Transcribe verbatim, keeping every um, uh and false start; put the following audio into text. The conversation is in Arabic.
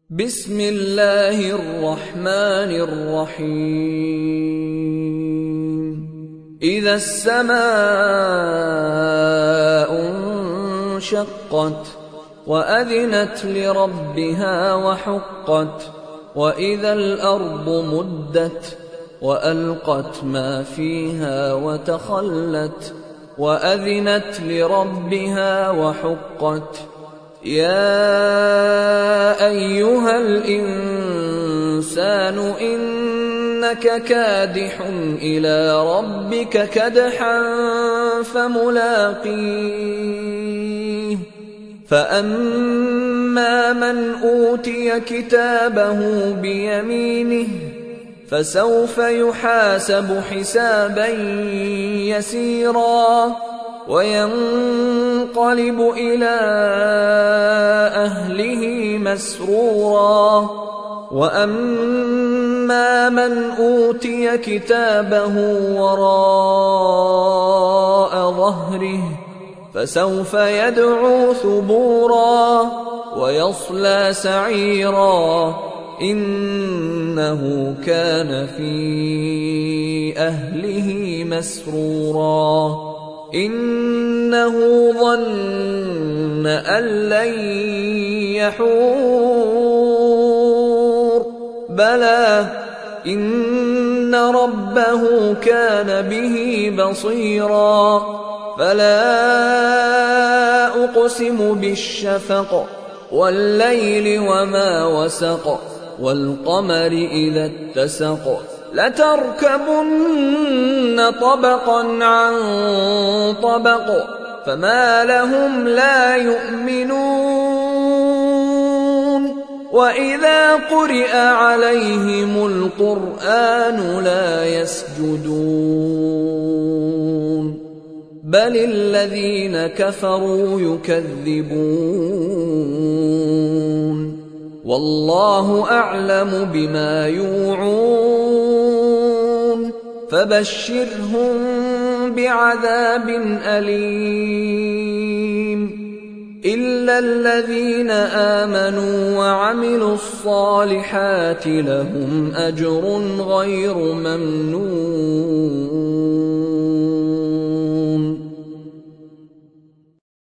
بسم الله الرحمن الرحيم إذا السماء انشقت وأذنت لربها وحقت وإذا الأرض مدت وألقت ما فيها وتخلت وأذنت لربها وحقت يا أيها الإنسان إنك كادح إلى ربك كدحا فملاقيه فأما من أوتي كتابه بيمينه فسوف يحاسب حسابا يسيرا وينقلب إلى أهله مسرورا وأما من أوتي كتابه وراء ظهره فسوف يدعو ثبورا ويصلى سعيرا إنه كان في أهله مسرورا إنه ظن أن لن يحور بلى إن ربه كان به بصيرا فلا أقسم بالشفق والليل وما وسق والقمر إذا اتسق لتركبن طبقا عن طبق فما لهم لا يؤمنون وإذا قرئ عليهم القرآن لا يسجدون بل الذين كفروا يكذبون والله أعلم بما يوعون فبشرهم بعذاب أليم إلا الذين آمنوا وعملوا الصالحات لهم أجر غير ممنون.